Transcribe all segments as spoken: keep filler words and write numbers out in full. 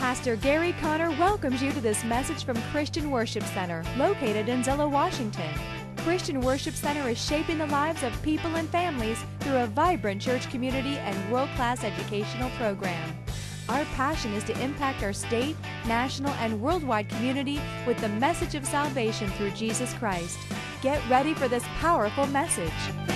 Pastor Gary Conner welcomes you to this message from Christian Worship Center, located in Zillow, Washington. Christian Worship Center is shaping the lives of people and families through a vibrant church community and world-class educational program. Our passion is to impact our state, national, and worldwide community with the message of salvation through Jesus Christ. Get ready for this powerful message.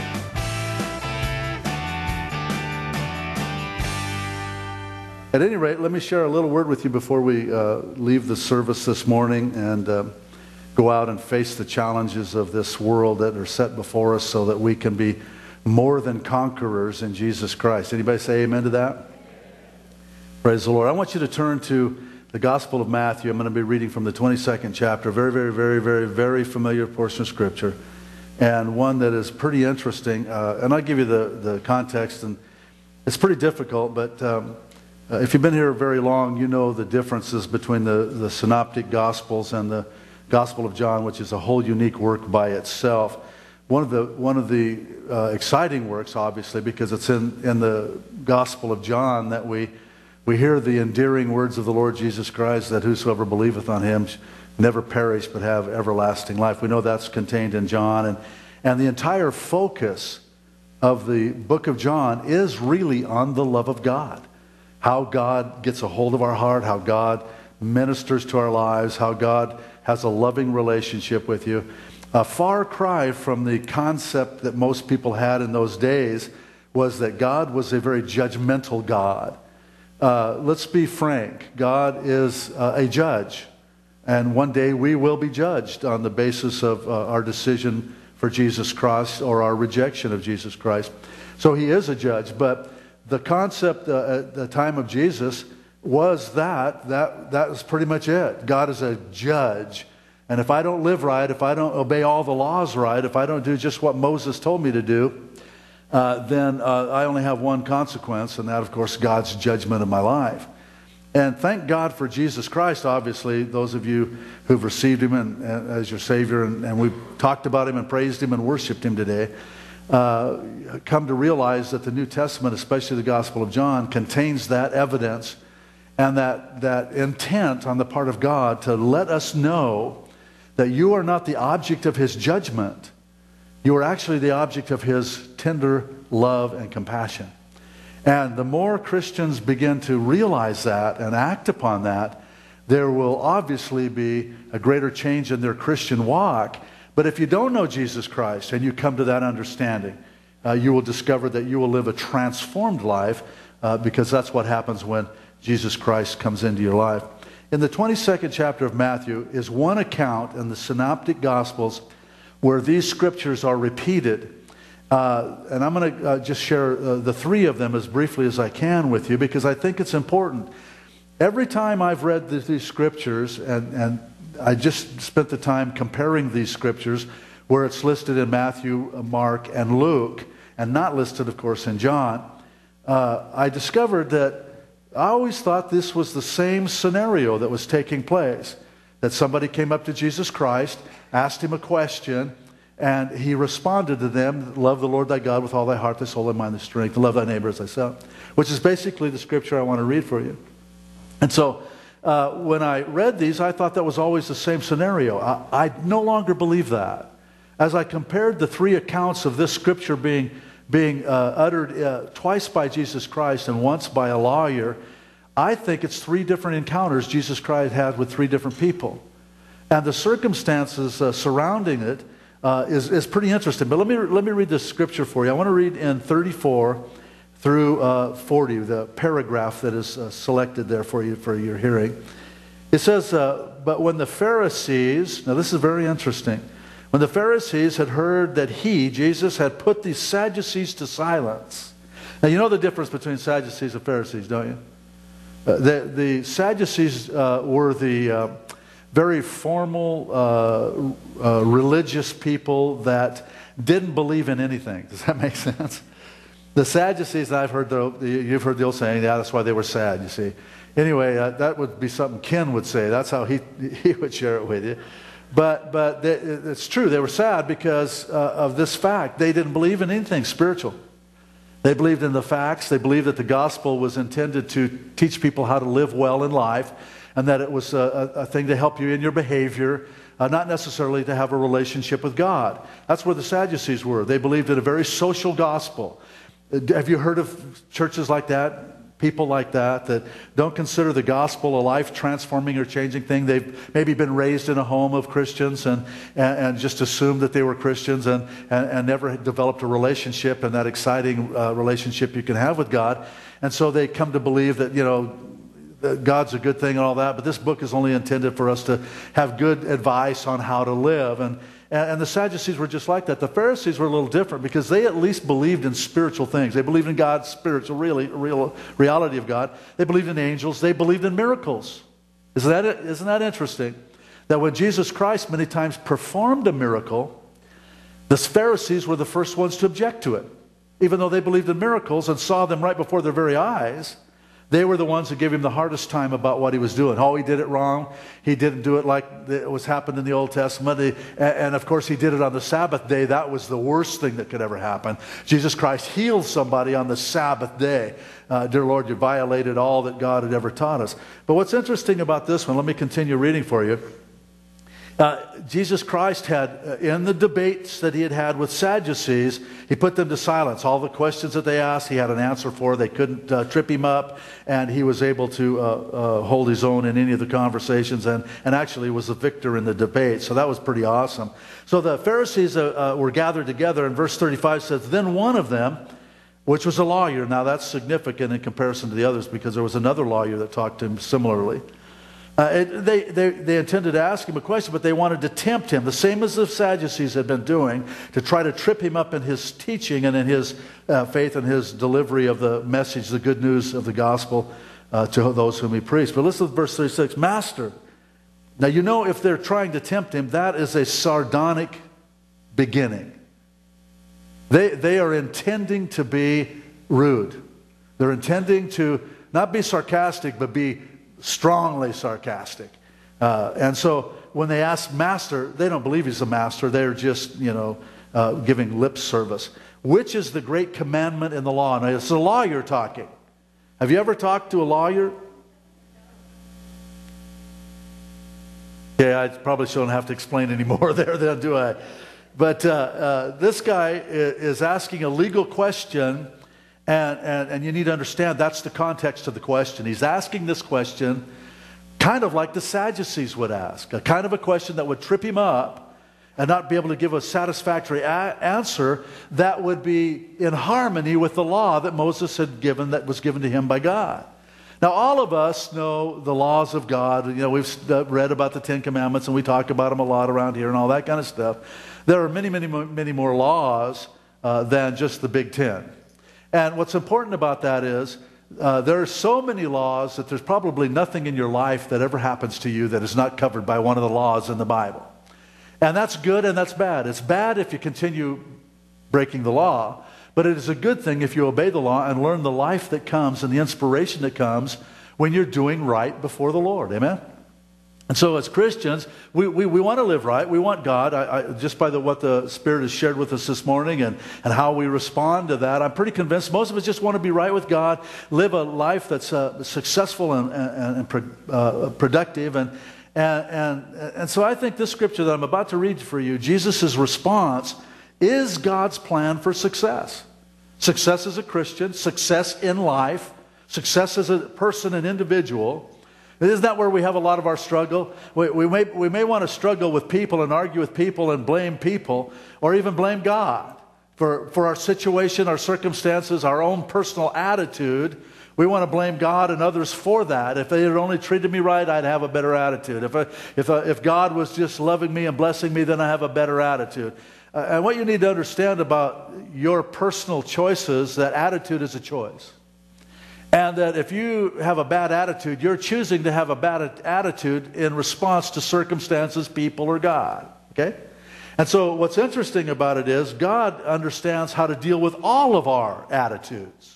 At any rate, let me share a little word with you before we uh, leave the service this morning and uh, go out and face the challenges of this world that are set before us so that we can be more than conquerors in Jesus Christ. Anybody say amen to that? Praise the Lord. I want you to turn to the Gospel of Matthew. I'm going to be reading from the twenty-second chapter. Very, very, very, very, very familiar portion of Scripture. And one that is pretty interesting. Uh, and I'll give you the, the context. And it's pretty difficult, but... Um, Uh, if you've been here very long, you know the differences between the, the Synoptic Gospels and the Gospel of John, which is a whole unique work by itself. One of the, one of the uh, exciting works, obviously, because it's in, in the Gospel of John that we, we hear the endearing words of the Lord Jesus Christ, that whosoever believeth on him never perish but have everlasting life. We know that's contained in John. And, and the entire focus of the book of John is really on the love of God. How God gets a hold of our heart, how God ministers to our lives, how God has a loving relationship with you. A far cry from the concept that most people had in those days was that God was a very judgmental God. Uh, let's be frank, God is uh, a judge. And one day we will be judged on the basis of uh, our decision for Jesus Christ or our rejection of Jesus Christ. So he is a judge, but the concept uh, at the time of Jesus was that, that that was pretty much it. God is a judge. And if I don't live right, if I don't obey all the laws right, if I don't do just what Moses told me to do, uh, then uh, I only have one consequence, and that, of course, God's judgment of my life. And thank God for Jesus Christ, obviously, those of you who've received him and, and, as your Savior, and, and we've talked about him and praised him and worshiped him today. Uh, come to realize that the New Testament, especially the Gospel of John, contains that evidence and that, that intent on the part of God to let us know that you are not the object of his judgment. You are actually the object of his tender love and compassion. And the more Christians begin to realize that and act upon that, there will obviously be a greater change in their Christian walk. But if you don't know Jesus Christ and you come to that understanding, uh, you will discover that you will live a transformed life uh, because that's what happens when Jesus Christ comes into your life. In the twenty-second chapter of Matthew is one account in the Synoptic Gospels where these scriptures are repeated. Uh, and I'm going to uh, just share uh, the three of them as briefly as I can with you because I think it's important. Every time I've read these scriptures and, and I just spent the time comparing these scriptures where it's listed in Matthew, Mark, and Luke, and not listed, of course, in John. Uh, I discovered that I always thought this was the same scenario that was taking place. That somebody came up to Jesus Christ, asked him a question, and he responded to them, love the Lord thy God with all thy heart, thy soul, thy mind, thy strength, and love thy neighbor as thyself, which is basically the scripture I want to read for you. And so, Uh, when I read these, I thought that was always the same scenario. I, I no longer believe that. As I compared the three accounts of this scripture being, being uh, uttered uh, twice by Jesus Christ and once by a lawyer, I think it's three different encounters Jesus Christ had with three different people. And the circumstances uh, surrounding it uh, is, is pretty interesting. But let me, let me read this scripture for you. I want to read in thirty-four through uh, forty, the paragraph that is uh, selected there for you for your hearing. It says, uh, but when the Pharisees, now this is very interesting, when the Pharisees had heard that he, Jesus, had put these Sadducees to silence. Now you know the difference between Sadducees and Pharisees, don't you? Uh, the, the Sadducees uh, were the uh, very formal, uh, uh, religious people that didn't believe in anything. Does that make sense? The Sadducees, I've heard the, you've heard the old saying, yeah, that's why they were sad, you see. Anyway, uh, that would be something Ken would say. That's how he, he would share it with you. But, but they, it's true, they were sad because uh, of this fact. They didn't believe in anything spiritual. They believed in the facts. They believed that the gospel was intended to teach people how to live well in life, and that it was a, a thing to help you in your behavior, uh, not necessarily to have a relationship with God. That's where the Sadducees were. They believed in a very social gospel. Have you heard of churches like that? People like that, that don't consider the gospel a life-transforming or changing thing. They've maybe been raised in a home of Christians and, and, and just assumed that they were Christians and, and, and never developed a relationship and that exciting uh, relationship you can have with God. And so they come to believe that, you know, that God's a good thing and all that, but this book is only intended for us to have good advice on how to live. And And the Sadducees were just like that. The Pharisees were a little different because they at least believed in spiritual things. They believed in God's spiritual really, real reality of God. They believed in angels. They believed in miracles. Isn't that, isn't that interesting? That when Jesus Christ many times performed a miracle, the Pharisees were the first ones to object to it. Even though they believed in miracles and saw them right before their very eyes, they were the ones who gave him the hardest time about what he was doing. Oh, he did it wrong. He didn't do it like it was happened in the Old Testament. He, and of course, he did it on the Sabbath day. That was the worst thing that could ever happen. Jesus Christ healed somebody on the Sabbath day. Uh, dear Lord, you violated all that God had ever taught us. But what's interesting about this one, let me continue reading for you. Uh, Jesus Christ had, uh, in the debates that he had had with Sadducees, he put them to silence. All the questions that they asked, he had an answer for. They couldn't uh, trip him up, and he was able to uh, uh, hold his own in any of the conversations, and, and actually was the victor in the debate. So that was pretty awesome. So the Pharisees uh, uh, were gathered together, and verse thirty-five says, then one of them, which was a lawyer. Now that's significant in comparison to the others because there was another lawyer that talked to him similarly. Uh, it, they, they, they intended to ask him a question, but they wanted to tempt him, the same as the Sadducees had been doing, to try to trip him up in his teaching and in his uh, faith and his delivery of the message, the good news of the gospel uh, to those whom he preached. But listen to verse thirty-six. Master. Now you know if they're trying to tempt him, that is a sardonic beginning. They, they are intending to be rude. They're intending to not be sarcastic, but be strongly sarcastic. Uh, and so when they ask master, they don't believe he's a master. They're just, you know, uh, giving lip service. Which is the great commandment in the law? Now, it's a lawyer talking. Have you ever talked to a lawyer? Yeah, I probably shouldn't have to explain any more there then, do I? But uh, uh, this guy is asking a legal question. And, and, and you need to understand that's the context of the question. He's asking this question kind of like the Sadducees would ask, a kind of a question that would trip him up and not be able to give a satisfactory a- answer that would be in harmony with the law that Moses had given, that was given to him by God. Now, all of us know the laws of God. You know, we've read about the Ten Commandments, and we talk about them a lot around here and all that kind of stuff. There are many, many, many more laws uh, than just the Big Ten. And what's important about that is uh, there are so many laws that there's probably nothing in your life that ever happens to you that is not covered by one of the laws in the Bible. And that's good and that's bad. It's bad if you continue breaking the law, but it is a good thing if you obey the law and learn the life that comes and the inspiration that comes when you're doing right before the Lord. Amen? And so as Christians, we, we, we want to live right. We want God. I, I, just by the, what the Spirit has shared with us this morning and, and how we respond to that, I'm pretty convinced most of us just want to be right with God, live a life that's uh, successful and, and, and pro, uh, productive. And, and, and, and so I think this scripture that I'm about to read for you, Jesus' response is God's plan for success. Success as a Christian, success in life, success as a person, an individual. Isn't that where we have a lot of our struggle? We, we, may, we may want to struggle with people and argue with people and blame people or even blame God for, for our situation, our circumstances, our own personal attitude. We want to blame God and others for that. If they had only treated me right, I'd have a better attitude. If, I, if, I, if God was just loving me and blessing me, then I have a better attitude. Uh, and what you need to understand about your personal choices, that attitude is a choice. And that if you have a bad attitude, you're choosing to have a bad attitude in response to circumstances, people, or God. Okay? And so what's interesting about it is God understands how to deal with all of our attitudes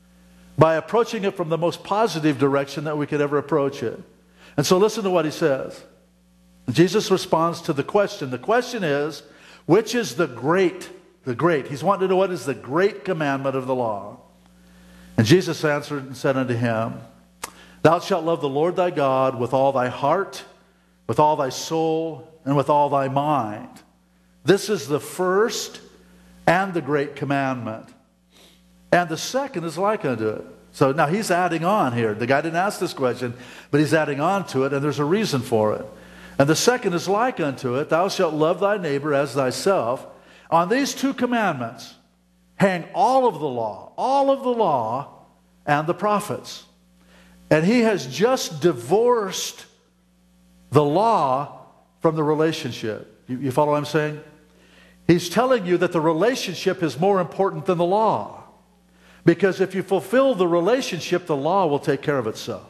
by approaching it from the most positive direction that we could ever approach it. And so listen to what he says. Jesus responds to the question. The question is, which is the great The great. He's wanting to know what is the great commandment of the law. And Jesus answered and said unto him, Thou shalt love the Lord thy God with all thy heart, with all thy soul, and with all thy mind. This is the first and the great commandment. And the second is like unto it. So now he's adding on here. The guy didn't ask this question, but he's adding on to it, and there's a reason for it. And the second is like unto it, Thou shalt love thy neighbor as thyself. On these two commandments hang all of the law, all of the law and the prophets. And he has just divorced the law from the relationship. You, you follow what I'm saying? He's telling you that the relationship is more important than the law. Because if you fulfill the relationship, the law will take care of itself.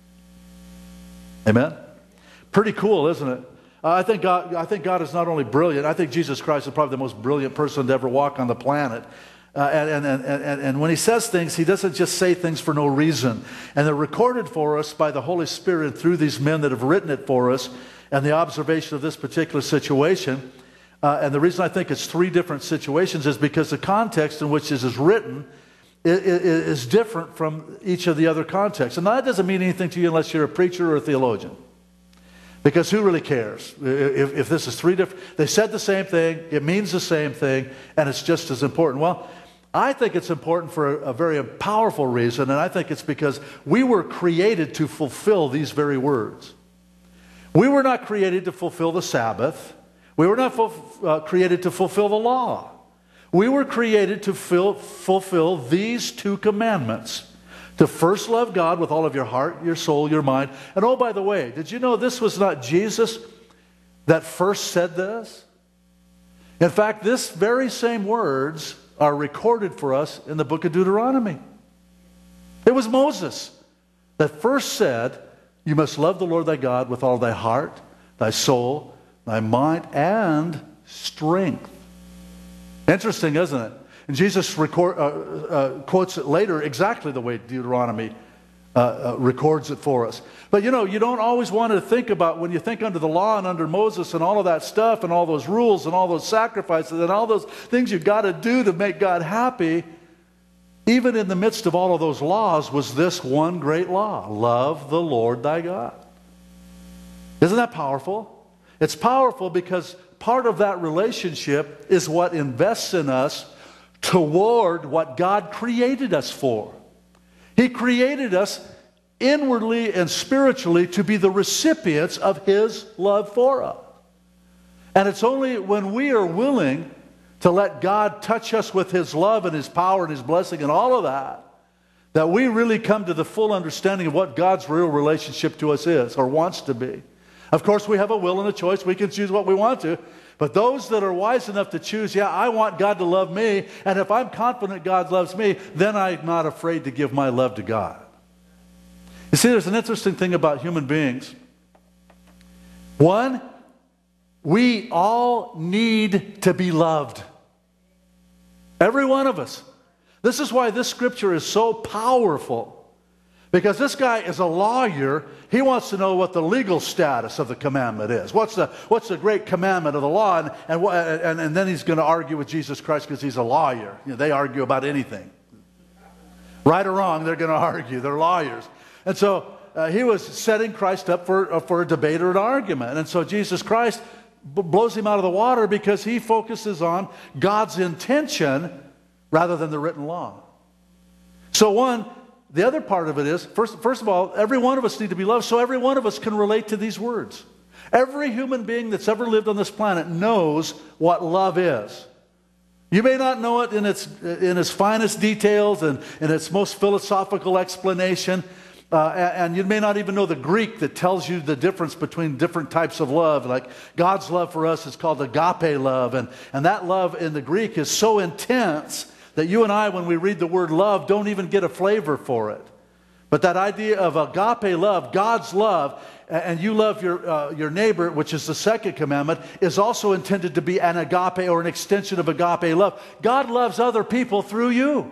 Amen? Pretty cool, isn't it? Uh, I think God, I think God is not only brilliant, I think Jesus Christ is probably the most brilliant person to ever walk on the planet. Uh, and, and, and, and when he says things, he doesn't just say things for no reason. And they're recorded for us by the Holy Spirit through these men that have written it for us and the observation of this particular situation. Uh, and the reason I think it's three different situations is because the context in which this is written is, is different from each of the other contexts. And that doesn't mean anything to you unless you're a preacher or a theologian. Because who really cares? If, if this is three different, they said the same thing, it means the same thing, and it's just as important. Well, I think it's important for a, a very powerful reason, and I think it's because we were created to fulfill these very words. We were not created to fulfill the Sabbath. We were not uh, created to fulfill the law. We were created to fill, fulfill these two commandments. To first love God with all of your heart, your soul, your mind. And oh, by the way, did you know this was not Jesus that first said this? In fact, this very same words are recorded for us in the book of Deuteronomy. It was Moses that first said, you must love the Lord thy God with all thy heart, thy soul, thy mind, and strength. Interesting, isn't it? And Jesus record, uh, uh, quotes it later exactly the way Deuteronomy uh, uh, records it for us. But you know, you don't always want to think about, when you think under the law and under Moses and all of that stuff and all those rules and all those sacrifices and all those things you've got to do to make God happy, even in the midst of all of those laws was this one great law: love the Lord thy God. Isn't that powerful? It's powerful because part of that relationship is what invests in us toward what God created us for. He created us inwardly and spiritually to be the recipients of His love for us. And it's only when we are willing to let God touch us with His love and His power and His blessing and all of that, that we really come to the full understanding of what God's real relationship to us is or wants to be. Of course, we have a will and a choice. We can choose what we want to. But those that are wise enough to choose, yeah, I want God to love me, and if I'm confident God loves me, then I'm not afraid to give my love to God. You see, there's an interesting thing about human beings. One, we all need to be loved. Every one of us. This is why this scripture is so powerful. Because this guy is a lawyer. He wants to know what the legal status of the commandment is. What's the, what's the great commandment of the law? And, and, and, and then he's going to argue with Jesus Christ because he's a lawyer. You know, they argue about anything. Right or wrong, they're going to argue. They're lawyers. And so uh, he was setting Christ up for, uh, for a debate or an argument. And so Jesus Christ b- blows him out of the water because he focuses on God's intention rather than the written law. So one... The other part of it is, first, first of all, every one of us need to be loved, so every one of us can relate to these words. Every human being that's ever lived on this planet knows what love is. You may not know it in its, in its finest details and in its most philosophical explanation, uh, and you may not even know the Greek that tells you the difference between different types of love. Like God's love for us is called agape love, and, and that love in the Greek is so intense that you and I, when we read the word love, don't even get a flavor for it. But that idea of agape love, God's love, and you love your, uh, your neighbor, which is the second commandment, is also intended to be an agape or an extension of agape love. God loves other people through you.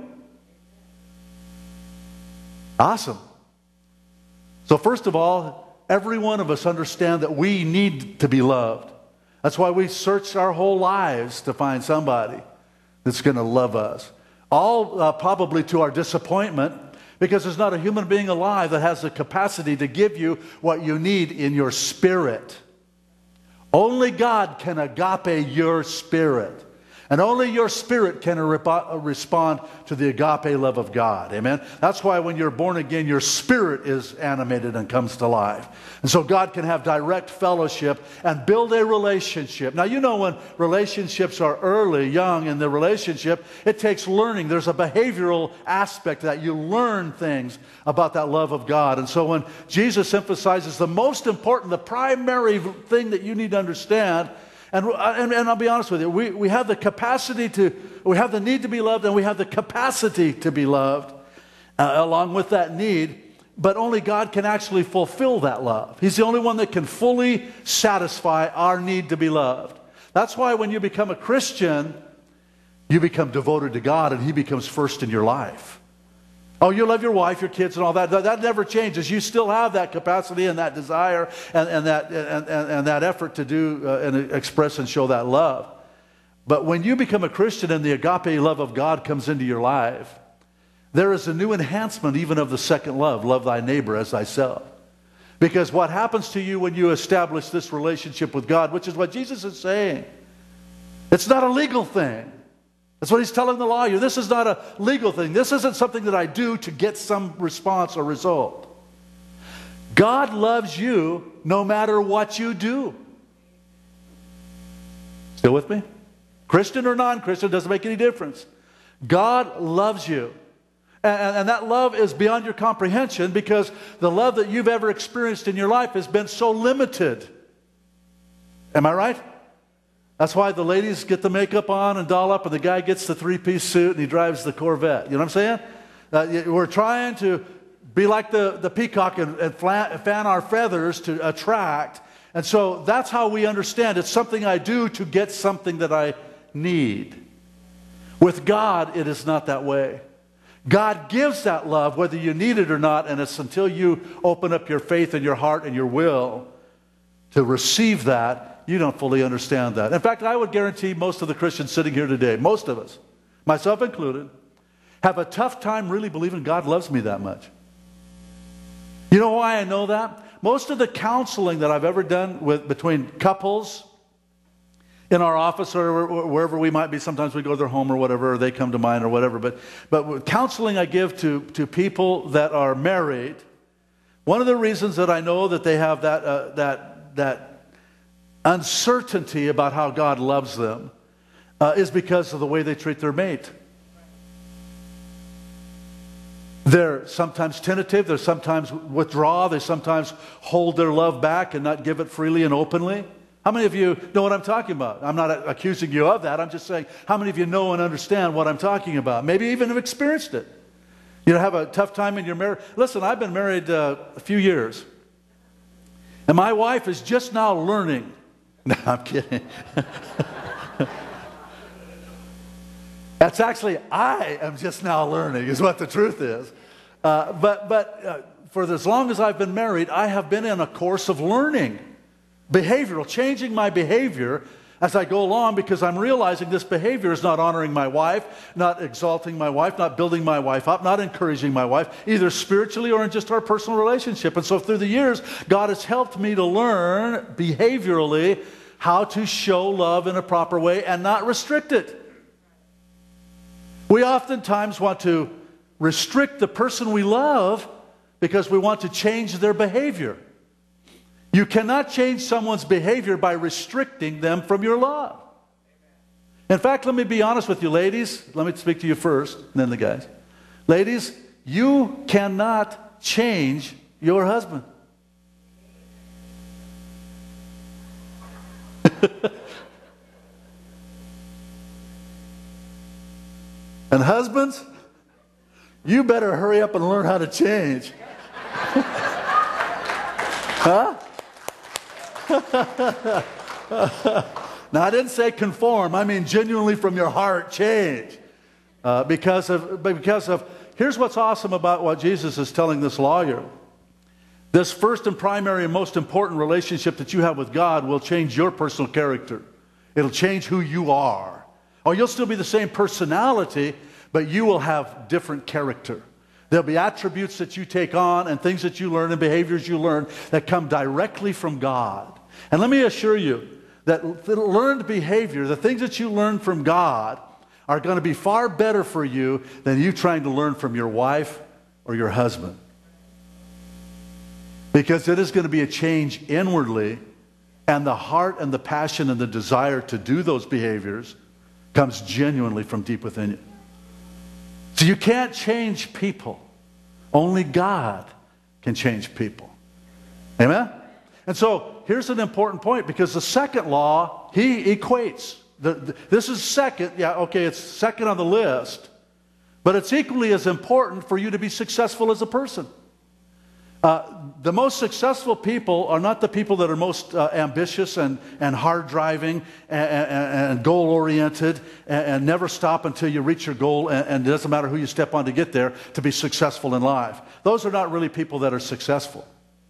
Awesome. So first of all, every one of us understand that we need to be loved. That's why we search our whole lives to find somebody that's going to love us. All uh, probably to our disappointment, because there's not a human being alive that has the capacity to give you what you need in your spirit. Only God can agape your spirit. And only your spirit can respond to the agape love of God. Amen? That's why when you're born again, your spirit is animated and comes to life. And so God can have direct fellowship and build a relationship. Now, you know, when relationships are early, young in the relationship, it takes learning. There's a behavioral aspect that you learn things about that love of God. And so when Jesus emphasizes the most important, the primary thing that you need to understand, And, and, and I'll be honest with you, we, we have the capacity to, we have the need to be loved, and we have the capacity to be loved uh, along with that need, but only God can actually fulfill that love. He's the only one that can fully satisfy our need to be loved. That's why when you become a Christian, you become devoted to God, and He becomes first in your life. Oh, you love your wife, your kids, and all that. That, that never changes. You still have that capacity and that desire and, and, that, and, and, and that effort to do uh, and express and show that love. But when you become a Christian and the agape love of God comes into your life, there is a new enhancement even of the second love, love thy neighbor as thyself. Because what happens to you when you establish this relationship with God, which is what Jesus is saying, it's not a legal thing. That's what He's telling the lawyer. This is not a legal thing. This isn't something that I do to get some response or result. God loves you no matter what you do. Still with me? Christian or non-Christian, doesn't make any difference. God loves you. And, and that love is beyond your comprehension, because the love that you've ever experienced in your life has been so limited. Am I right? That's why the ladies get the makeup on and doll up, and the guy gets the three-piece suit and he drives the Corvette. You know what I'm saying? Uh, we're trying to be like the, the peacock and, and fan our feathers to attract. And so that's how we understand. It's something I do to get something that I need. With God, it is not that way. God gives that love whether you need it or not, and it's until you open up your faith and your heart and your will to receive that, you don't fully understand that. In fact, I would guarantee most of the Christians sitting here today, most of us, myself included, have a tough time really believing God loves me that much. You know why I know that? Most of the counseling that I've ever done with between couples in our office or wherever we might be, sometimes we go to their home or whatever, or they come to mine or whatever, but, but with counseling I give to, to people that are married, one of the reasons that I know that they have that, uh, that, that uncertainty about how God loves them uh, is because of the way they treat their mate. They're sometimes tentative, they sometimes withdraw, they sometimes hold their love back and not give it freely and openly. How many of you know what I'm talking about? I'm not accusing you of that, I'm just saying, how many of you know and understand what I'm talking about? Maybe even have experienced it. You know, have a tough time in your marriage. Listen, I've been married uh, a few years, and my wife is just now learning. No, I'm kidding. That's actually, I am just now learning, is what the truth is. Uh, but but uh, for as long as I've been married, I have been in a course of learning, behavioral, changing my behavior as I go along, because I'm realizing this behavior is not honoring my wife, not exalting my wife, not building my wife up, not encouraging my wife, either spiritually or in just our personal relationship. And so through the years, God has helped me to learn behaviorally how to show love in a proper way and not restrict it. We oftentimes want to restrict the person we love because we want to change their behavior. You cannot change someone's behavior by restricting them from your love. In fact, let me be honest with you, ladies. Let me speak to you first, and then the guys. Ladies, you cannot change your husband. And husbands, you better hurry up and learn how to change. Huh? Now, I didn't say conform. I mean genuinely from your heart change. Uh, because of, because of, here's what's awesome about what Jesus is telling this lawyer. This first and primary and most important relationship that you have with God will change your personal character. It'll change who you are. Or you'll still be the same personality, but you will have different character. There'll be attributes that you take on and things that you learn and behaviors you learn that come directly from God. And let me assure you that the learned behavior, the things that you learn from God, are going to be far better for you than you trying to learn from your wife or your husband. Because it is going to be a change inwardly, and the heart and the passion and the desire to do those behaviors comes genuinely from deep within you. So you can't change people. Only God can change people. Amen? And so here's an important point, because the second law, he equates. The, the, this is second. Yeah, okay, it's second on the list. But it's equally as important for you to be successful as a person. Uh, the most successful people are not the people that are most uh, ambitious and, and hard-driving and, and, and goal-oriented and, and never stop until you reach your goal, and, and it doesn't matter who you step on to get there to be successful in life. Those are not really people that are successful.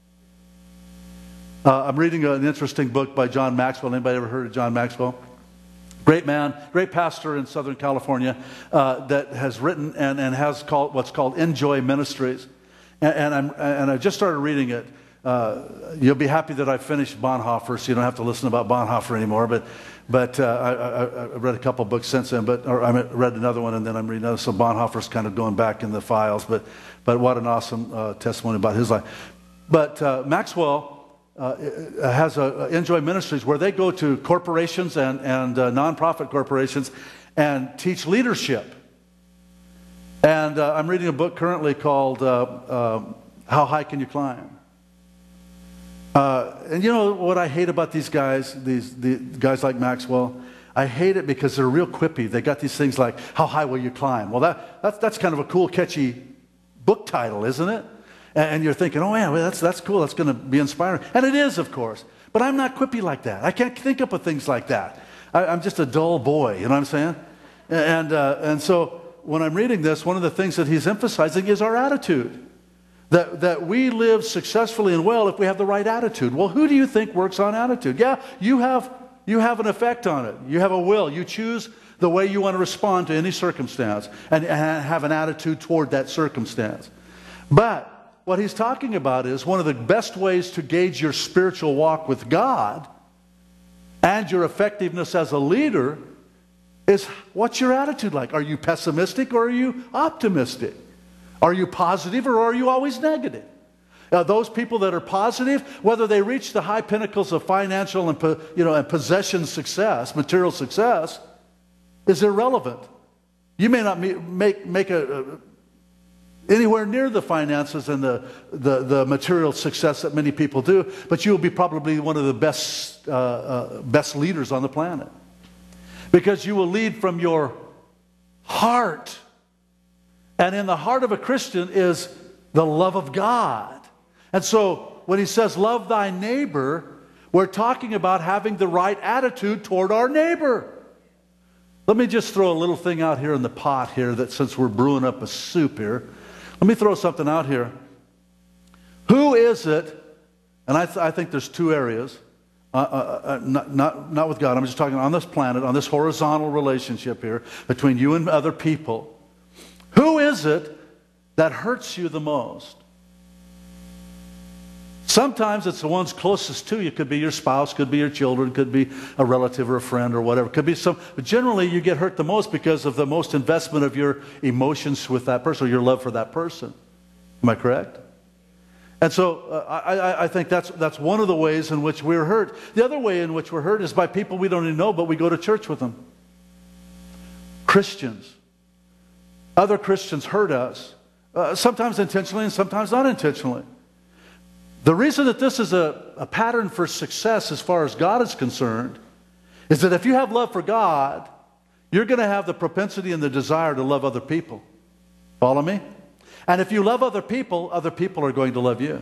Uh, I'm reading an interesting book by John Maxwell. Anybody ever heard of John Maxwell? Great man, great pastor in Southern California uh, that has written and, and has called what's called Enjoy Ministries. And, and, I'm, and I just started reading it. Uh, you'll be happy that I finished Bonhoeffer, so you don't have to listen about Bonhoeffer anymore. But, but uh, I, I, I read a couple books since then. But or I read another one, and then I'm reading another. So Bonhoeffer's kind of going back in the files. But, but what an awesome uh, testimony about his life. But uh, Maxwell uh, has a, a Enjoy Ministries where they go to corporations and and uh, nonprofit corporations and teach leadership. And uh, I'm reading a book currently called uh, uh, How High Can You Climb? Uh, and you know what I hate about these guys, these the guys like Maxwell? I hate it because they're real quippy. They got these things like, how high will you climb? Well, that, that's, that's kind of a cool, catchy book title, isn't it? And, and you're thinking, oh, yeah, well, that's, that's cool. That's going to be inspiring. And it is, of course. But I'm not quippy like that. I can't think up of things like that. I, I'm just a dull boy, you know what I'm saying? And, uh, and so when I'm reading this, one of the things that he's emphasizing is our attitude. That, that we live successfully and well if we have the right attitude. Well, who do you think works on attitude? Yeah, you have, you have an effect on it. You have a will. You choose the way you want to respond to any circumstance and, and have an attitude toward that circumstance. But what he's talking about is one of the best ways to gauge your spiritual walk with God and your effectiveness as a leader is, what's your attitude like? Are you pessimistic or are you optimistic? Are you positive or are you always negative? Now, those people that are positive, whether they reach the high pinnacles of financial and, you know, and possession success, material success, is irrelevant. You may not make, make a, a, anywhere near the finances and the, the, the material success that many people do, but you'll be probably one of the best, uh, uh, best leaders on the planet. Because you will lead from your heart. And in the heart of a Christian is the love of God. And so when he says love thy neighbor, we're talking about having the right attitude toward our neighbor. Let me just throw a little thing out here in the pot here, that since we're brewing up a soup here, let me throw something out here. Who is it, and I, th I think there's two areas, Uh, uh, uh, not, not, not with God. I'm just talking on this planet, on this horizontal relationship here between you and other people. Who is it that hurts you the most? Sometimes it's the ones closest to you. Could be your spouse, could be your children, could be a relative or a friend or whatever. Could be some, but generally you get hurt the most because of the most investment of your emotions with that person or your love for that person. Am I correct? And so uh, I, I think that's, that's one of the ways in which we're hurt. The other way in which we're hurt is by people we don't even know, but we go to church with them. Christians. Other Christians hurt us, uh, sometimes intentionally and sometimes not intentionally. The reason that this is a, a pattern for success as far as God is concerned is that if you have love for God, you're going to have the propensity and the desire to love other people. Follow me? And if you love other people, other people are going to love you.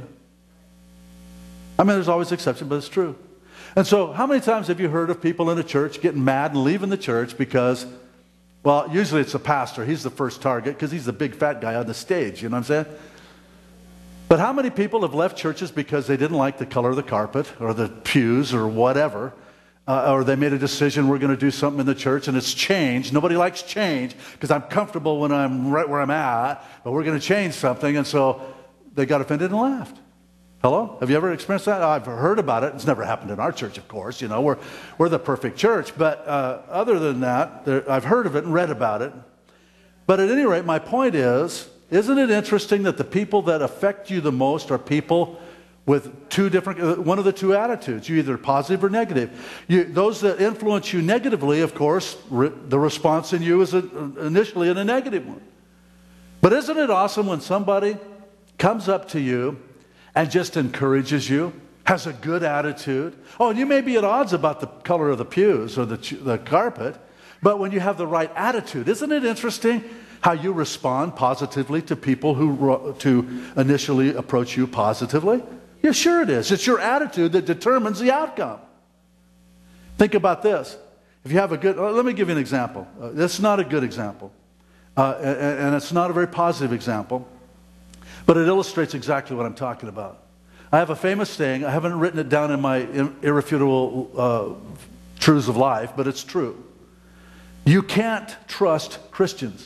I mean, there's always exceptions, but it's true. And so how many times have you heard of people in a church getting mad and leaving the church because, well, usually it's the pastor. He's the first target because he's the big fat guy on the stage. You know what I'm saying? But how many people have left churches because they didn't like the color of the carpet or the pews or whatever? Uh, or they made a decision, we're going to do something in the church, and it's changed. Nobody likes change because I'm comfortable when I'm right where I'm at, but we're going to change something, and so they got offended and left. Hello? Have you ever experienced that? I've heard about it. It's never happened in our church, of course. You know, we're, we're the perfect church. But uh, other than that, there, I've heard of it and read about it. But at any rate, my point is, isn't it interesting that the people that affect you the most are people with two different, one of the two attitudes, you either positive or negative. You, those that influence you negatively, of course, re, the response in you is a, initially in a negative one. But isn't it awesome when somebody comes up to you and just encourages you, has a good attitude? Oh, and you may be at odds about the color of the pews or the, the carpet, but when you have the right attitude, isn't it interesting how you respond positively to people who to initially approach you positively? Yeah, sure it is. It's your attitude that determines the outcome. Think about this. If you have a good, let me give you an example. Uh, this is not a good example. Uh, and, and it's not a very positive example. But it illustrates exactly what I'm talking about. I have a famous saying. I haven't written it down in my irrefutable uh, truths of life, but it's true. You can't trust Christians.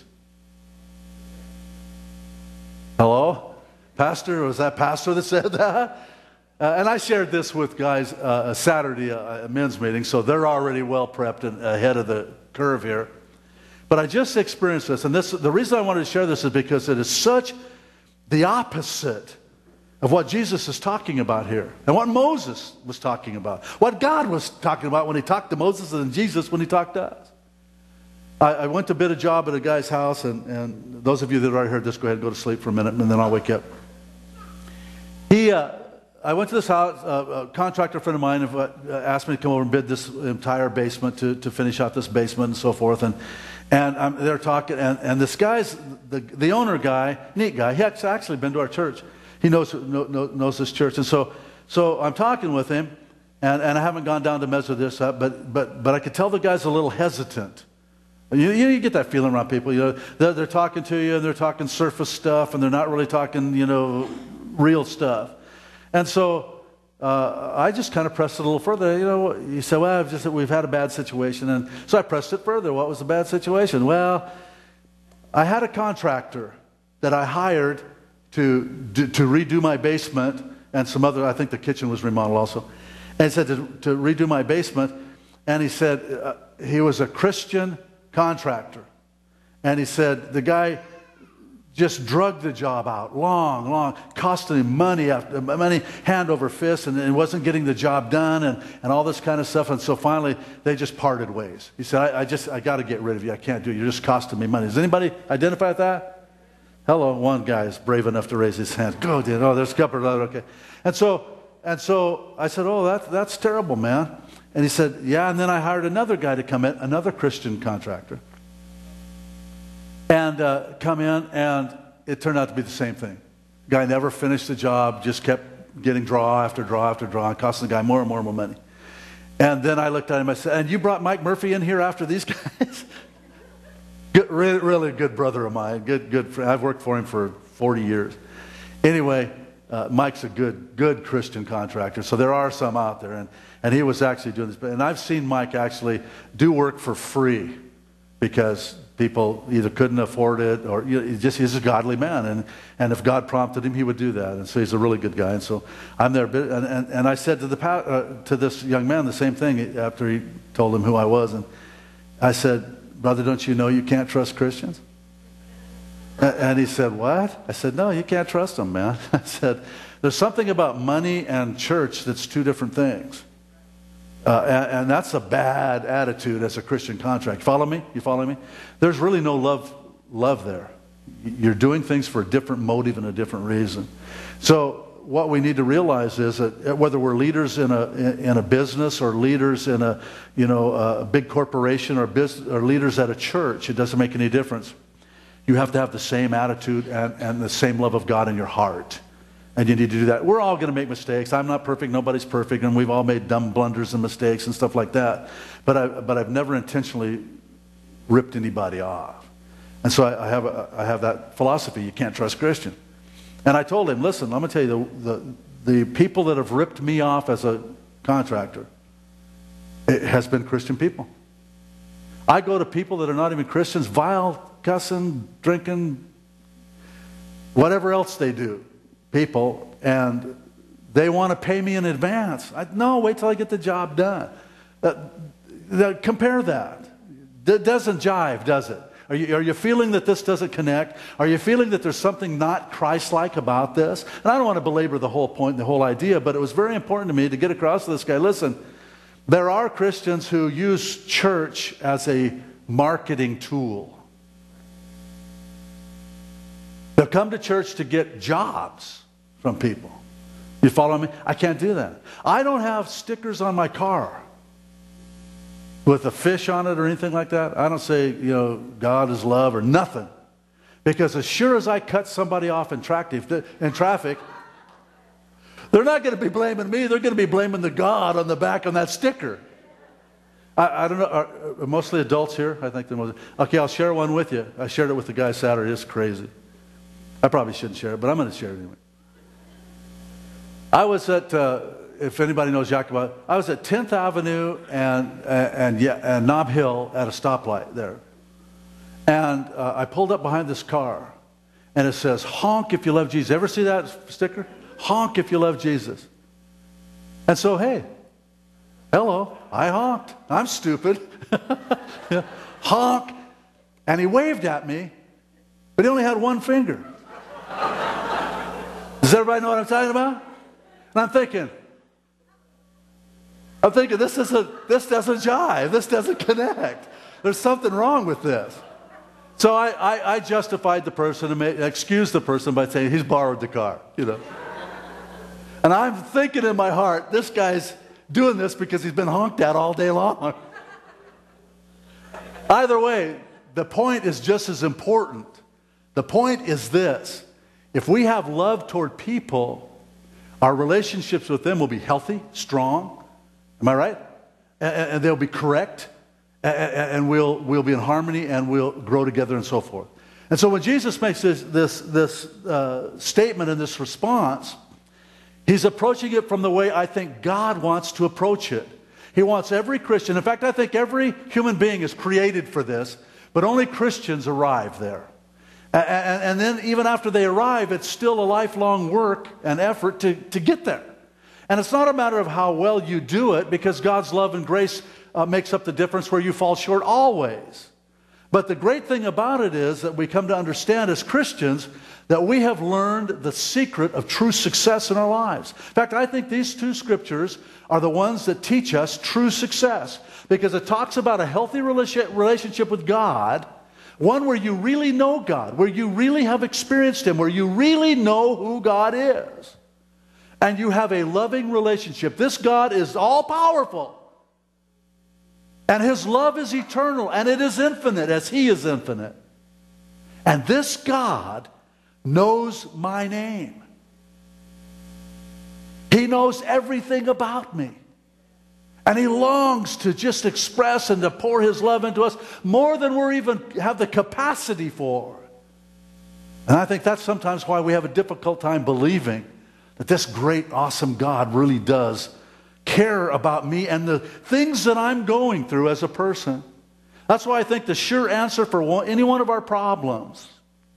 Hello? Pastor? Was that pastor that said that? Uh, and I shared this with guys uh, Saturday, uh, a men's meeting, so they're already well prepped and ahead of the curve here. But I just experienced this, and this, the reason I wanted to share this is because it is such the opposite of what Jesus is talking about here, and what Moses was talking about, what God was talking about when he talked to Moses, and Jesus when he talked to us. I, I went to bid a job at a guy's house, and, and those of you that already heard this, go ahead and go to sleep for a minute, and then I'll wake you up. He, uh, I went to this house, uh, a contractor friend of mine uh, asked me to come over and bid this entire basement to, to finish out this basement and so forth, and And um, they're talking, and, and this guy's, the, the owner guy, neat guy, he has actually been to our church. He knows know, knows this church. And so so I'm talking with him, and, and I haven't gone down to measure this up, but but but I could tell the guy's a little hesitant. You, you get that feeling around people. You know, they're, they're talking to you, and they're talking surface stuff, and they're not really talking, you know, real stuff. And so Uh, I just kind of pressed it a little further. You know, he said, well, I've just, we've had a bad situation. And so I pressed it further. What was the bad situation? Well, I had a contractor that I hired to, do, to redo my basement and some other, I think the kitchen was remodeled also. And he said to, to redo my basement. And he said uh, he was a Christian contractor. And he said the guy just drug the job out, long, long, costing him money after money, hand over fist, and, and wasn't getting the job done, and, and all this kind of stuff. And so finally, they just parted ways. He said, I, I just, I got to get rid of you. I can't do it. You're just costing me money. Does anybody identify with that? Hello, one guy is brave enough to raise his hand. Go, dude. Oh, there's a couple of other, okay. And so, and so I said, oh, that, that's terrible, man. And he said, yeah, and then I hired another guy to come in, another Christian contractor. And uh, come in, and it turned out to be the same thing. Guy never finished the job, just kept getting draw after draw after draw, and costing the guy more and more and more money. And then I looked at him, I said, and you brought Mike Murphy in here after these guys? good, really, really good brother of mine, good, good friend. I've worked for him for forty years. Anyway, uh, Mike's a good, good Christian contractor, so there are some out there, and, and he was actually doing this. And I've seen Mike actually do work for free because people either couldn't afford it, or you know, he just he's a godly man, and, and if God prompted him, he would do that. And so he's a really good guy. And so I'm there, and, and, and I said to the uh, to this young man the same thing after he told him who I was, and I said, brother, don't you know you can't trust Christians? And he said, what? I said, no, you can't trust them, man. I said, there's something about money and church that's two different things. Uh, and, and that's a bad attitude as a Christian contract. Follow me? You follow me? There's really no love, love there. You're doing things for a different motive and a different reason. So what we need to realize is that whether we're leaders in a in a business or leaders in a you know a big corporation or business or leaders at a church, it doesn't make any difference. You have to have the same attitude and, and the same love of God in your heart. And you need to do that. We're all going to make mistakes. I'm not perfect. Nobody's perfect. And we've all made dumb blunders and mistakes and stuff like that. But, I, but I've never intentionally ripped anybody off. And so I, I, have a, I have that philosophy. You can't trust Christian. And I told him, listen, I'm going to tell you, the, the, the people that have ripped me off as a contractor, It has been Christian people. I go to people that are not even Christians, vile, cussing, drinking, whatever else they do, people, and they want to pay me in advance. I, no, wait till I get the job done. Uh, the, compare that. It doesn't jive, does it? Are you, are you feeling that this doesn't connect? Are you feeling that there's something not Christ-like about this? And I don't want to belabor the whole point, the whole idea, but it was very important to me to get across to this guy, listen, there are Christians who use church as a marketing tool. They'll come to church to get jobs from people. You follow me? I can't do that. I don't have stickers on my car with a fish on it or anything like that. I don't say, you know, God is love or nothing. Because as sure as I cut somebody off in, tractive, in traffic, they're not going to be blaming me. They're going to be blaming the God on the back on that sticker. I, I don't know. Are, are mostly adults here? I think they're mostly. Okay, I'll share one with you. I shared it with the guy Saturday. It's crazy. I probably shouldn't share it, but I'm going to share it anyway. I was at, uh, if anybody knows Yakima, I was at tenth Avenue and, and, and, and Nob Hill at a stoplight there. And uh, I pulled up behind this car, and it says, honk if you love Jesus. Ever see that sticker? Honk if you love Jesus. And so, hey, hello, I honked. I'm stupid. Honk. And he waved at me, but he only had one finger. Does everybody know what I'm talking about? And I'm thinking, I'm thinking, this isn't, this doesn't jive. This doesn't connect. There's something wrong with this. So I, I, I justified the person and made, excused the person by saying he's borrowed the car, you know. And I'm thinking in my heart, this guy's doing this because he's been honked at all day long. Either way, the point is just as important. The point is this. If we have love toward people, our relationships with them will be healthy, strong. Am I right? And, and they'll be correct. And, and we'll, we'll be in harmony and we'll grow together and so forth. And so when Jesus makes this, this, this uh, statement and this response, he's approaching it from the way I think God wants to approach it. He wants every Christian, in fact, I think every human being is created for this, but only Christians arrive there. And, and, and then even after they arrive, it's still a lifelong work and effort to, to get there. And it's not a matter of how well you do it, because God's love and grace uh, makes up the difference where you fall short always. But the great thing about it is that we come to understand as Christians that we have learned the secret of true success in our lives. In fact, I think these two scriptures are the ones that teach us true success, because it talks about a healthy relationship with God, one where you really know God, where you really have experienced Him, where you really know who God is. And you have a loving relationship. This God is all-powerful. And His love is eternal, and it is infinite as He is infinite. And this God knows my name. He knows everything about me. And He longs to just express and to pour His love into us more than we even have the capacity for. And I think that's sometimes why we have a difficult time believing that this great, awesome God really does care about me and the things that I'm going through as a person. That's why I think the sure answer for one, any one of our problems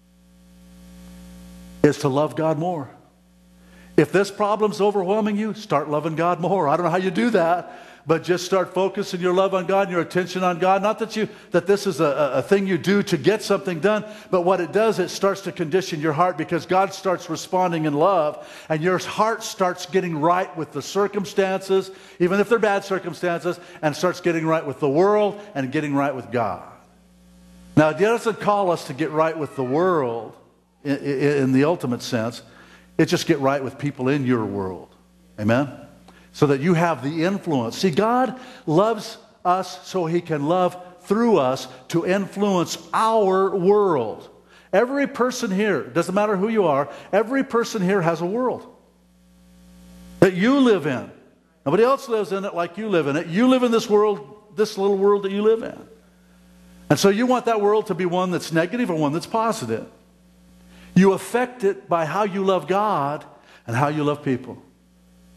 is to love God more. If this problem's overwhelming you, start loving God more. I don't know how you do that, but just start focusing your love on God and your attention on God. Not that you that this is a, a thing you do to get something done, but what it does, it starts to condition your heart, because God starts responding in love, and your heart starts getting right with the circumstances, even if they're bad circumstances, and starts getting right with the world and getting right with God. Now, it doesn't call us to get right with the world in, in, in the ultimate sense. It just get right with people in your world. Amen? So that you have the influence. See, God loves us so He can love through us to influence our world. Every person here, doesn't matter who you are, every person here has a world that you live in. Nobody else lives in it like you live in it. You live in this world, this little world that you live in. And so you want that world to be one that's negative or one that's positive. You affect it by how you love God and how you love people.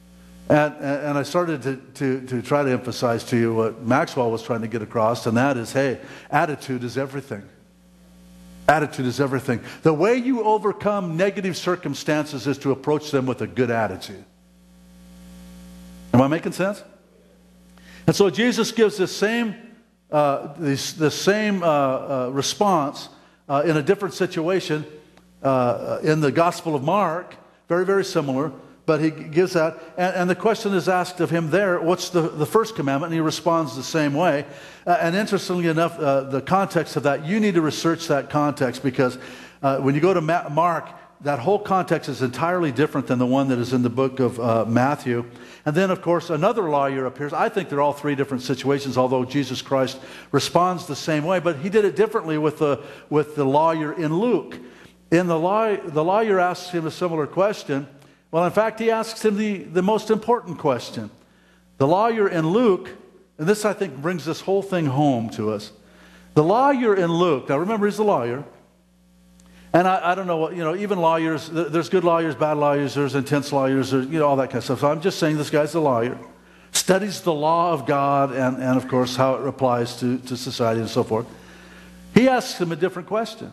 And, and I started to, to, to try to emphasize to you what Maxwell was trying to get across, and that is, hey, attitude is everything. Attitude is everything. The way you overcome negative circumstances is to approach them with a good attitude. Am I making sense? And so Jesus gives the same, uh, this, the same uh, uh, response uh, in a different situation uh, in the Gospel of Mark. Very, very similar. But he gives that. And, and the question is asked of him there, what's the, the first commandment? And he responds the same way. Uh, and interestingly enough, uh, the context of that, you need to research that context, because uh, when you go to Ma- Mark, that whole context is entirely different than the one that is in the book of uh, Matthew. And then, of course, another lawyer appears. I think they're all three different situations, although Jesus Christ responds the same way. But he did it differently with the, with the lawyer in Luke. In the law, the lawyer asks him a similar question. Well, in fact, he asks him the, the most important question. The lawyer in Luke, and this, I think, brings this whole thing home to us. The lawyer in Luke, now remember, he's a lawyer. And I, I don't know what, you know, even lawyers, there's good lawyers, bad lawyers, there's intense lawyers, there's, you know, all that kind of stuff. So I'm just saying this guy's a lawyer, studies the law of God and, and of course, how it applies to, to society and so forth. He asks him a different question.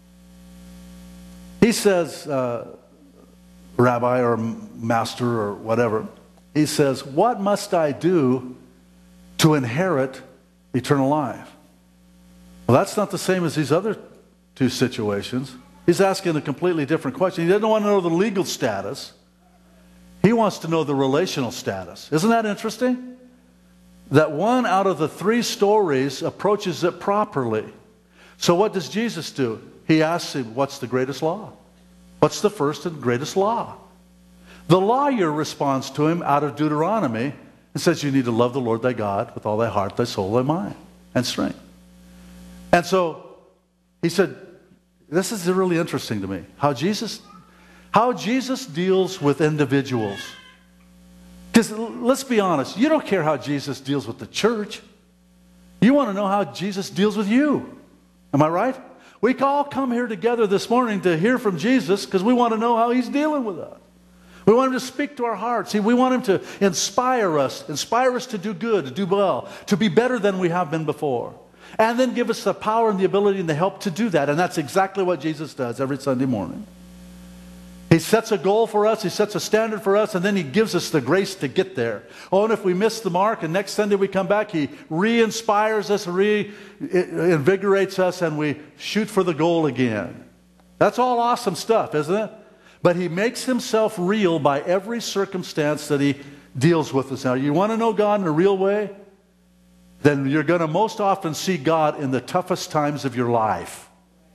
He says, uh, Rabbi or master or whatever, he says, what must I do to inherit eternal life? Well, that's not the same as these other two situations. He's asking a completely different question. He doesn't want to know the legal status. He wants to know the relational status. Isn't that interesting? That one out of the three stories approaches it properly. So what does Jesus do? He asks him, what's the greatest law? What's the first and greatest law? The lawyer responds to him out of Deuteronomy and says, you need to love the Lord thy God with all thy heart, thy soul, thy mind, and strength. And so he said, this is really interesting to me, how Jesus, how Jesus deals with individuals. Because let's be honest, you don't care how Jesus deals with the church. You want to know how Jesus deals with you. Am I right? We all come here together this morning to hear from Jesus because we want to know how he's dealing with us. We want him to speak to our hearts. See, we want him to inspire us, inspire us to do good, to do well, to be better than we have been before. And then give us the power and the ability and the help to do that. And that's exactly what Jesus does every Sunday morning. He sets a goal for us, he sets a standard for us, and then he gives us the grace to get there. Oh, and if we miss the mark and next Sunday we come back, he re-inspires us, re-invigorates us, and we shoot for the goal again. That's all awesome stuff, isn't it? But he makes himself real by every circumstance that he deals with us. Now, you want to know God in a real way? Then you're going to most often see God in the toughest times of your life.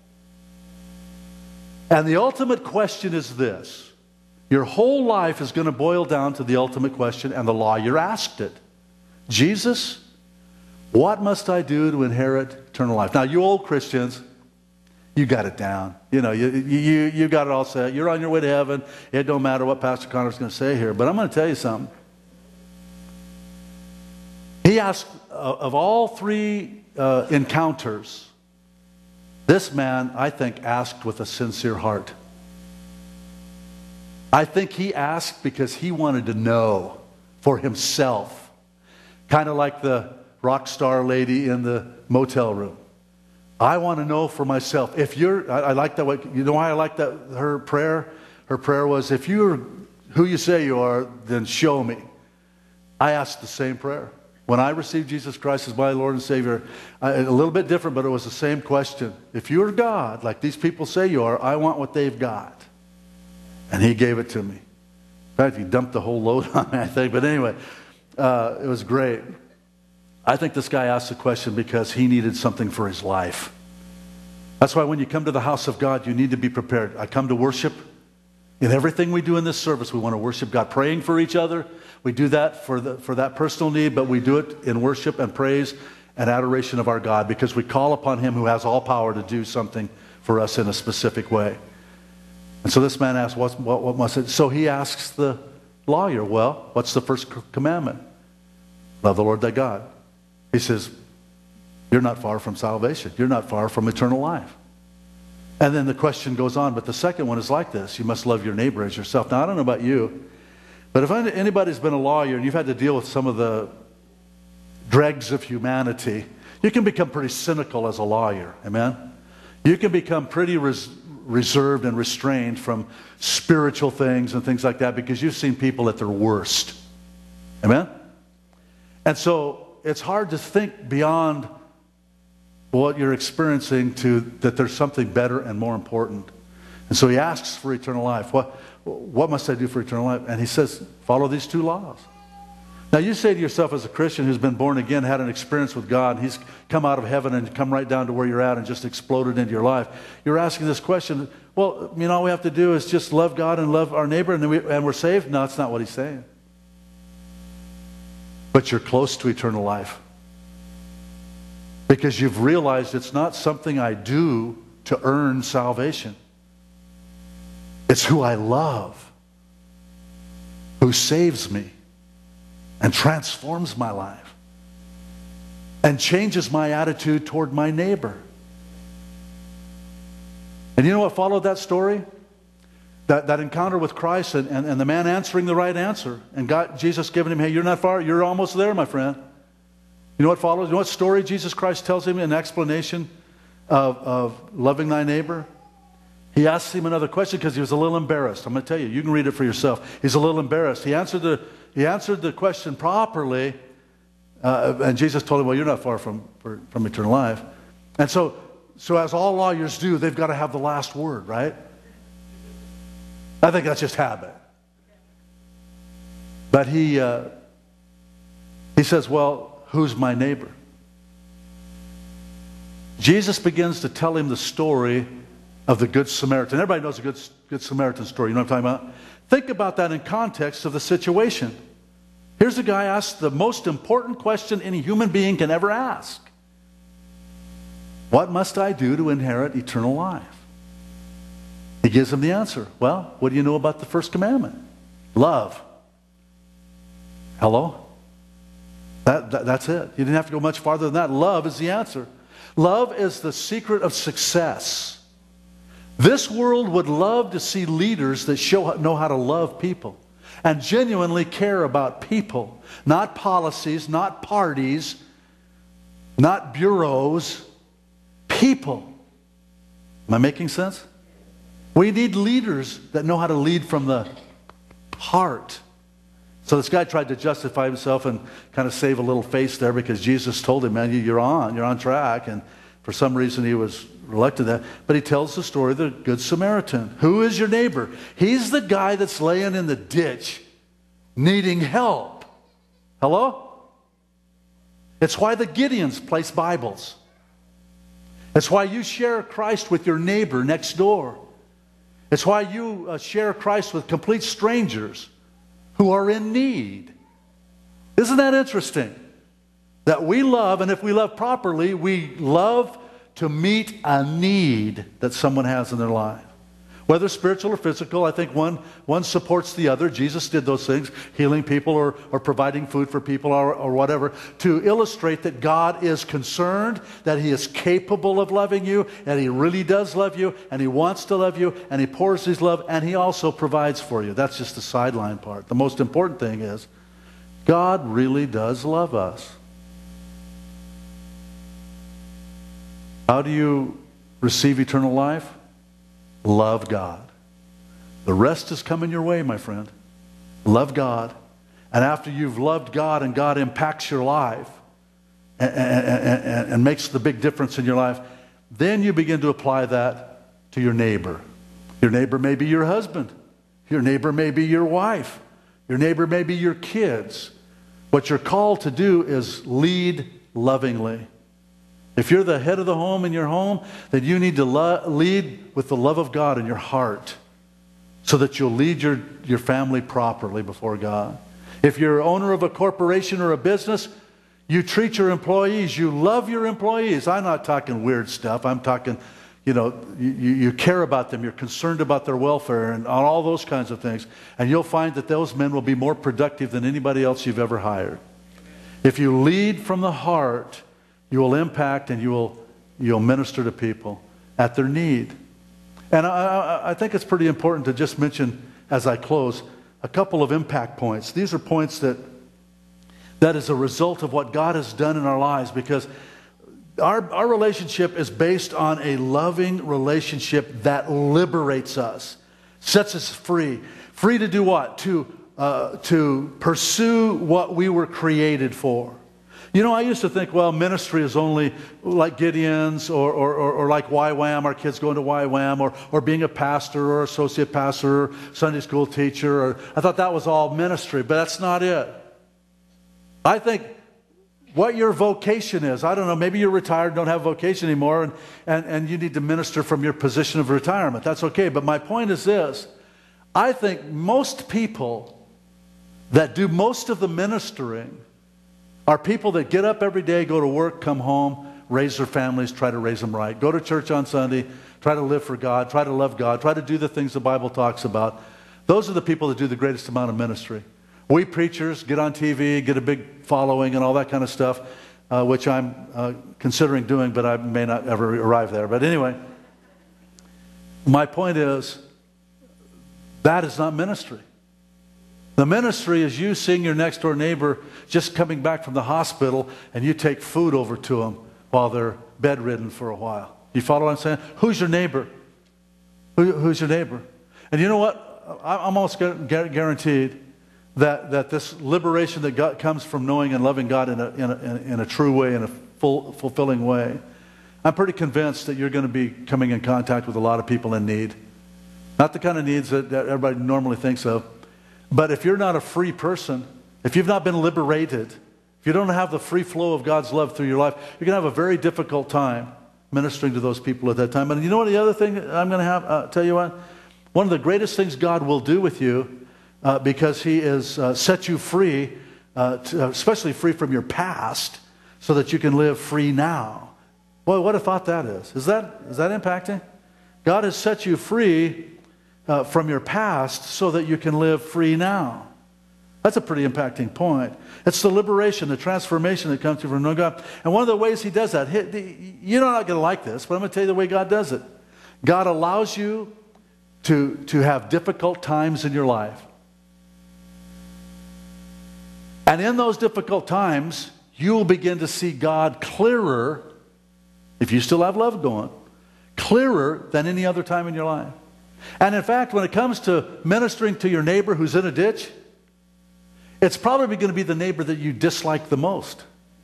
And the ultimate question is this. Your whole life is going to boil down to the ultimate question, and the lawyer asked it. Jesus, what must I do to inherit eternal life? Now, you old Christians, you got it down. You know, you, you, you got it all set. You're on your way to heaven. It don't matter what Pastor Connor's going to say here. But I'm going to tell you something. He asked, uh, of all three uh, encounters, this man, I think, asked with a sincere heart. I think he asked because he wanted to know for himself. Kind of like the rock star lady in the motel room. I want to know for myself. If you're, I, I like that way. You know why I like that? Her prayer, her prayer was, if you're who you say you are, then show me. I asked the same prayer. When I received Jesus Christ as my Lord and Savior, I, a little bit different, but it was the same question. If you're God, like these people say you are, I want what they've got. And he gave it to me. In fact, he dumped the whole load on me, I think. But anyway, uh, it was great. I think this guy asked the question because he needed something for his life. That's why when you come to the house of God, you need to be prepared. I come to worship. In everything we do in this service, we want to worship God, praying for each other. We do that for, the, for that personal need, but we do it in worship and praise and adoration of our God because we call upon him who has all power to do something for us in a specific way. And so this man asked, what, what, what must it? So he asks the lawyer, well, what's the first commandment? Love the Lord thy God. He says, you're not far from salvation. You're not far from eternal life. And then the question goes on, but the second one is like this. You must love your neighbor as yourself. Now, I don't know about you, But if anybody's been a lawyer and you've had to deal with some of the dregs of humanity, you can become pretty cynical as a lawyer. Amen? You can become pretty res reserved and restrained from spiritual things and things like that because you've seen people at their worst. Amen? And so it's hard to think beyond what you're experiencing to that there's something better and more important. And so he asks for eternal life. What, what must I do for eternal life? And he says, follow these two laws. Now you say to yourself as a Christian who's been born again, had an experience with God, he's come out of heaven and come right down to where you're at and just exploded into your life. You're asking this question, well, you know, all we have to do is just love God and love our neighbor and, we, and we're saved? No, that's not what he's saying. But you're close to eternal life. Because you've realized it's not something I do to earn salvation. It's who I love, who saves me and transforms my life and changes my attitude toward my neighbor. And you know what followed that story? That, that encounter with Christ and, and, and the man answering the right answer and God, Jesus giving him, hey, you're not far, you're almost there, my friend. You know what follows? You know what story Jesus Christ tells him in explanation of, of loving thy neighbor? He asks him another question because he was a little embarrassed. I'm going to tell you, you can read it for yourself. He's a little embarrassed. He answered the, he answered the question properly, uh, and Jesus told him, well, you're not far from, from eternal life. And so, so as all lawyers do, they've got to have the last word, right? I think that's just habit. But he, uh, he says, well, who's my neighbor? Jesus begins to tell him the story of the Good Samaritan. Everybody knows the Good, Good Samaritan story. You know what I'm talking about? Think about that in context of the situation. Here's a guy asked the most important question any human being can ever ask. What must I do to inherit eternal life? He gives him the answer. Well, what do you know about the first commandment? Love. Hello? That, that, that's it. You didn't have to go much farther than that. Love is the answer. Love is the secret of success. This world would love to see leaders that show, know how to love people and genuinely care about people. Not policies, not parties, not bureaus, people. Am I making sense? We need leaders that know how to lead from the heart. So this guy tried to justify himself and kind of save a little face there because Jesus told him, man, you're on, you're on track. And for some reason he was reluctant to that. But he tells the story of the Good Samaritan. Who is your neighbor? He's the guy that's laying in the ditch needing help. Hello? It's why the Gideons place Bibles. It's why you share Christ with your neighbor next door. It's why you uh, share Christ with complete strangers who are in need. Isn't that interesting? That we love, and if we love properly, we love to meet a need that someone has in their life. Whether spiritual or physical, I think one, one supports the other. Jesus did those things, healing people or, or providing food for people or, or whatever, to illustrate that God is concerned, that He is capable of loving you, and He really does love you, and He wants to love you, and He pours His love, and He also provides for you. That's just the sideline part. The most important thing is, God really does love us. How do you receive eternal life? Love God. The rest is coming your way, my friend. Love God. And after you've loved God and God impacts your life and, and, and, and makes the big difference in your life, then you begin to apply that to your neighbor. Your neighbor may be your husband. Your neighbor may be your wife. Your neighbor may be your kids. What you're called to do is lead lovingly. If you're the head of the home in your home, then you need to lo- lead with the love of God in your heart so that you'll lead your, your family properly before God. If you're owner of a corporation or a business, you treat your employees, you love your employees. I'm not talking weird stuff. I'm talking, you know, you, you care about them. You're concerned about their welfare and all those kinds of things. And you'll find that those men will be more productive than anybody else you've ever hired. If you lead from the heart, you will impact and you will you'll minister to people at their need. And I, I, I think it's pretty important to just mention as I close a couple of impact points. These are points that that is a result of what God has done in our lives, because our, our relationship is based on a loving relationship that liberates us, sets us free. Free to do what? To, uh, to pursue what we were created for. You know, I used to think, well, ministry is only like Gideon's or, or, or, or like Y WAM, our kids going to Y WAM, or, or being a pastor or associate pastor or Sunday school teacher. Or, I thought that was all ministry, but that's not it. I think what your vocation is, I don't know, maybe you're retired, don't have a vocation anymore, and, and, and you need to minister from your position of retirement. That's okay, but my point is this. I think most people that do most of the ministering are people that get up every day, go to work, come home, raise their families, try to raise them right. Go to church on Sunday, try to live for God, try to love God, try to do the things the Bible talks about. Those are the people that do the greatest amount of ministry. We preachers get on T V, get a big following and all that kind of stuff, uh, which I'm uh, considering doing, but I may not ever arrive there. But anyway, my point is, that is not ministry. The ministry is you seeing your next door neighbor just coming back from the hospital, and you take food over to them while they're bedridden for a while. You follow what I'm saying? Who's your neighbor? Who, who's your neighbor? And you know what? I'm almost guaranteed that, that this liberation that God, comes from knowing and loving God in a, in, a, in a true way, in a full, fulfilling way, I'm pretty convinced that you're going to be coming in contact with a lot of people in need. Not the kind of needs that, that everybody normally thinks of. But if you're not a free person, if you've not been liberated, if you don't have the free flow of God's love through your life, you're going to have a very difficult time ministering to those people at that time. And you know what the other thing I'm going to have, uh, tell you what? One of the greatest things God will do with you, uh, because He has uh, set you free, uh, to, uh, especially free from your past, so that you can live free now. Boy, what a thought that is. Is that, is that impacting? God has set you free Uh, from your past so that you can live free now. That's a pretty impacting point. It's the liberation, the transformation that comes to you from knowing God. And one of the ways He does that, he, the, you're not going to like this, but I'm going to tell you the way God does it. God allows you to, to have difficult times in your life. And in those difficult times, you will begin to see God clearer, if you still have love going, clearer than any other time in your life. And in fact, when it comes to ministering to your neighbor who's in a ditch, it's probably going to be the neighbor that you dislike the most.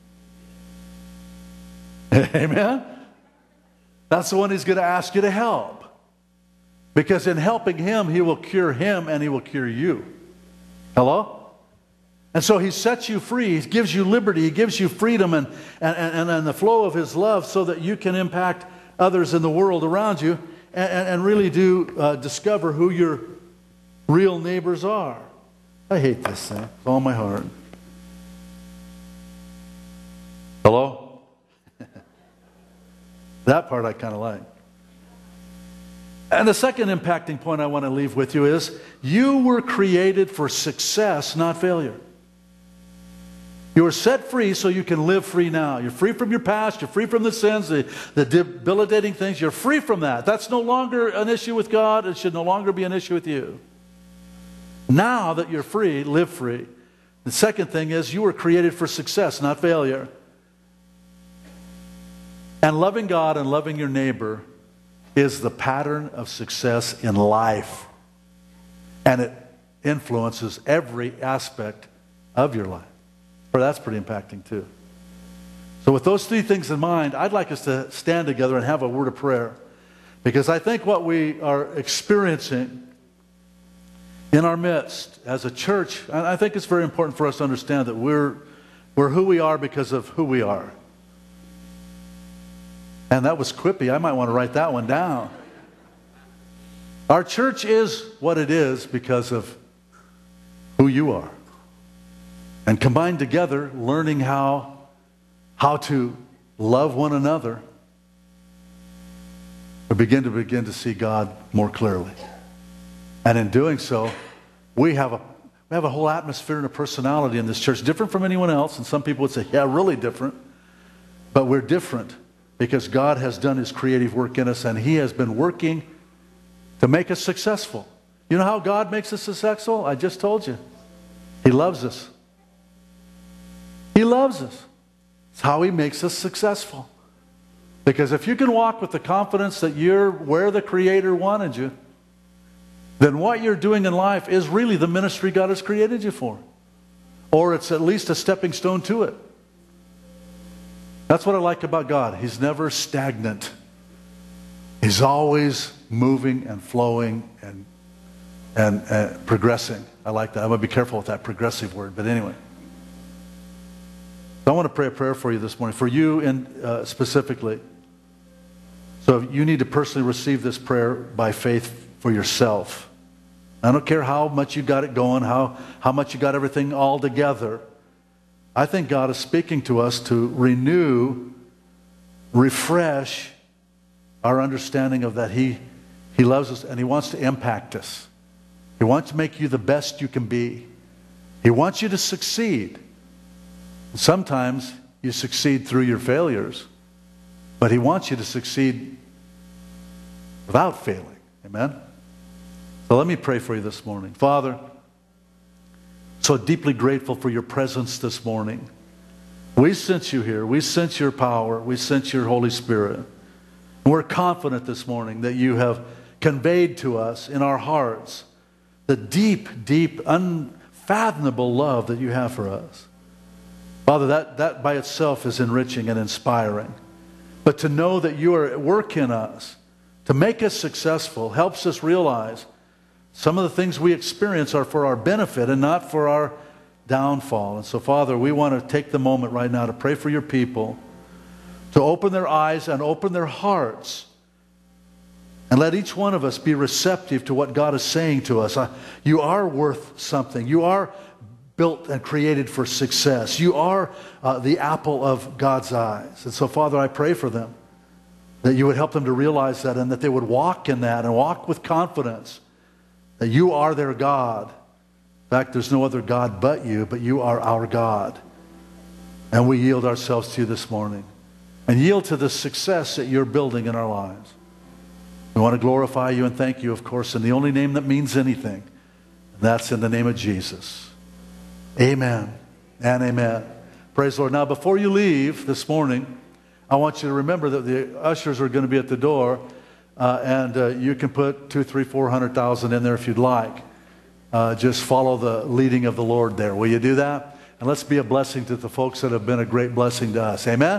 Amen? That's the one He's going to ask you to help. Because in helping him, He will cure him and He will cure you. Hello? And so He sets you free. He gives you liberty. He gives you freedom and, and, and, and the flow of His love so that you can impact others in the world around you. And, and really do uh, discover who your real neighbors are. I hate this thing with all my heart. Hello? That part I kind of like. And the second impacting point I want to leave with you is, you were created for success, not failure. You were set free so you can live free now. You're free from your past. You're free from the sins, the, the debilitating things. You're free from that. That's no longer an issue with God. It should no longer be an issue with you. Now that you're free, live free. The second thing is, you were created for success, not failure. And loving God and loving your neighbor is the pattern of success in life. And it influences every aspect of your life. That's pretty impacting too. So with those three things in mind, I'd like us to stand together and have a word of prayer. Because I think what we are experiencing in our midst as a church, and I think it's very important for us to understand that we're, we're who we are because of who we are. And that was quippy. I might want to write that one down. Our church is what it is because of who you are. And combined together, learning how, how to love one another, we begin to begin to see God more clearly. And in doing so, we have a we have a whole atmosphere and a personality in this church, different from anyone else. And some people would say, yeah, really different. But we're different because God has done His creative work in us, and He has been working to make us successful. You know how God makes us successful? I just told you. He loves us. He loves us. It's how He makes us successful. Because if you can walk with the confidence that you're where the Creator wanted you, then what you're doing in life is really the ministry God has created you for. Or it's at least a stepping stone to it. That's what I like about God. He's never stagnant. He's always moving and flowing and, and, and progressing. I like that. I'm going to be careful with that progressive word. But anyway. So I want to pray a prayer for you this morning. For you in, uh, specifically. So you need to personally receive this prayer by faith for yourself. I don't care how much you got it going, how, how much you got everything all together. I think God is speaking to us to renew, refresh our understanding of that He, He loves us and He wants to impact us. He wants to make you the best you can be. He wants you to succeed. Sometimes you succeed through your failures, but He wants you to succeed without failing. Amen? So let me pray for you this morning. Father, so deeply grateful for your presence this morning. We sense you here. We sense your power. We sense your Holy Spirit. And we're confident this morning that you have conveyed to us in our hearts the deep, deep, unfathomable love that you have for us. Father, that, that by itself is enriching and inspiring. But to know that you are at work in us to make us successful helps us realize some of the things we experience are for our benefit and not for our downfall. And so, Father, we want to take the moment right now to pray for your people, to open their eyes and open their hearts, and let each one of us be receptive to what God is saying to us. You are worth something. You are built and created for success. You are uh, the apple of God's eyes. And so, Father, I pray for them, that you would help them to realize that and that they would walk in that and walk with confidence. That you are their God. In fact, there's no other God but you, but you are our God. And we yield ourselves to you this morning. And yield to the success that you're building in our lives. We want to glorify you and thank you, of course, in the only name that means anything. And that's in the name of Jesus. Amen and amen. Praise the Lord. Now, before you leave this morning, I want you to remember that the ushers are going to be at the door. Uh, and uh, you can put two, three, four hundred thousand in there if you'd like. Uh, just follow the leading of the Lord there. Will you do that? And let's be a blessing to the folks that have been a great blessing to us. Amen?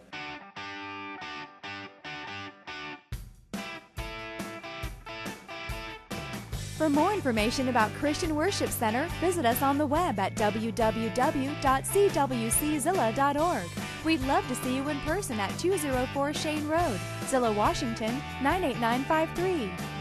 For more information about Christian Worship Center, visit us on the web at w w w dot c w c zilla dot org. We'd love to see you in person at two oh four Shane Road, Zillah, Washington, nine eight nine five three.